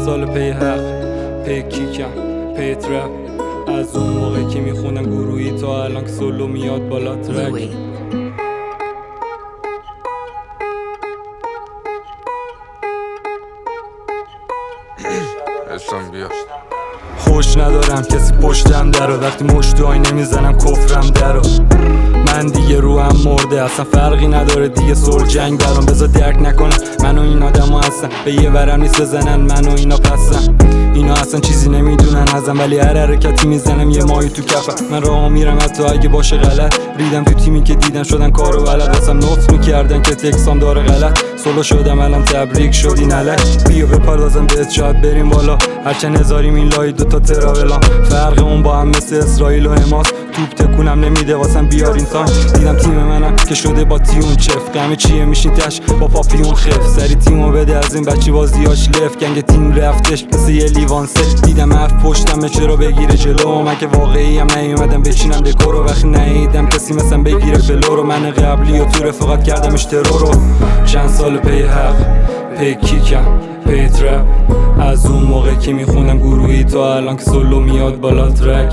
سال پی حق، پی کیکم، پی ترپ. از اون موقع که میخونم گروهی تا الان که سولو میاد بالا ترک. خوش ندارم کسی پشتم درو، وقتی مشتوهای نمیزنم کفرم درو. من دیگه روحم مرده، اصلا فرقی نداره دیگه سر جنگ برام. بذار درک نکنم منو این آدمو هستن، به یه ورم نیست بزنن منو اینا پسن. اینا اصلا چیزی نمیدونن ازم، ولی هر حرکتی میزنم یه ماهی تو کفم. من راه میرم حتی اگه باشه غلط، ریدم تو تیمی که دیدن شدن کارو بلد. واسم نوت میکردن که تکسام داره غلط، سولو شدم الان تبریک شدی نلک. بیا بپردازم بهت شاید بریم بالا، هرچند هزاریم این لای دوتا تراولان. فرق اون با هم مثل اسرائیل و حماس، توپ تکونم نمیده واسم بیارین تایم. دیدم تیم منم که شده با تیون چف، غمه چیه میشین تش با پاپیون خف. سری تیمو بده از این بچه بازیاش لف، گنگ تیم رفتش مثل یه لیوان سل. دیدم اف پشتم چرا بگیره جلو، من که واقعی هم نیومدم بچینم دکورو. وقتی ندیدم کسی مثلا بگیره فلو رو، من قبلی و تو رفاقت کردم اشترو رو. چند سال پی حق، پی کیکم، پی ترپ. از اون موقع که میخونم گروهی تا الان که سولو میاد بالا ترک.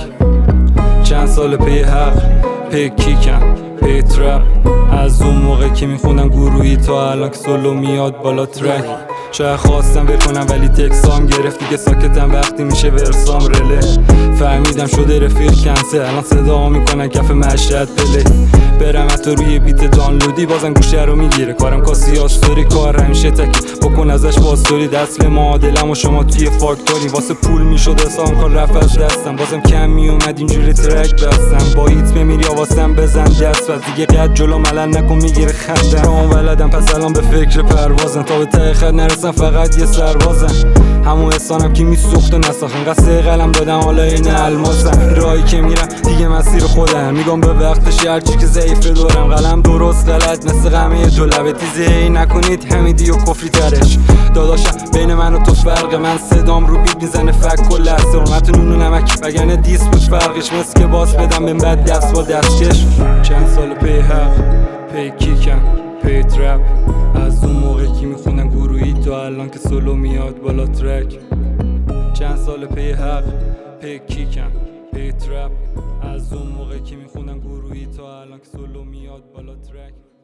چند سال پی حق، پی کیکم، پی ترپ. از اون موقع که میخونم گروهی تا الان که سولو میاد بالا ترک. شاید خواستم بکنم ولی تکسام گرفت دیگه، ساکتم وقتی میشه ورسام رله. فهمیدم شده رفیق کنسل، الان صدا میکنن کف مشهد پله. برم حتی روی بیت دانلودی بازم گوشه رو میگیره. کارم کاسی آستوری، کار همیشه تکی بکن ازش باستوری. دست معادلم و شما توی فاکتوری، واسه پول میشد حسام کار رفت از دستم. بازم کم میومد اینجوری ترک بستم، با هیت بمیری آوازم بزن دست. و دیگه قد جلو ملل نکن میگیره خندم. رام ولدم پس الان به فکر پروازم، تا به ته خط نرسم فقط یه سربازم. همون احسانم که میسوخت و نساخن، قصه قلم دادم حالا این الماسم. راهی که میرم دیگه مسیر خودم، میگم به وقتش هرچی که ضعیفه دورم. قلم درست غلط مثل غمه دو لبه، تیزی نکنید حمیدی و کفری ترش. داداشم بین من و تو فرق، من صدام رو بیت میزنه فک و لحظه. حرمت نون و نمک وگرنه دیس بود فرقش، مثل که باز بدم به بعد دست با دستکش. چند سال پی حق، پی کیکم، پی ترپ. از اون موقع که میخونم گروهی تا الان که سولو میاد بالا ترک. چند سال پی حق، پی کیکم، پی ترپ. از اون موقع که میخونم گروهی تا الان که سولو میاد بالا ترک.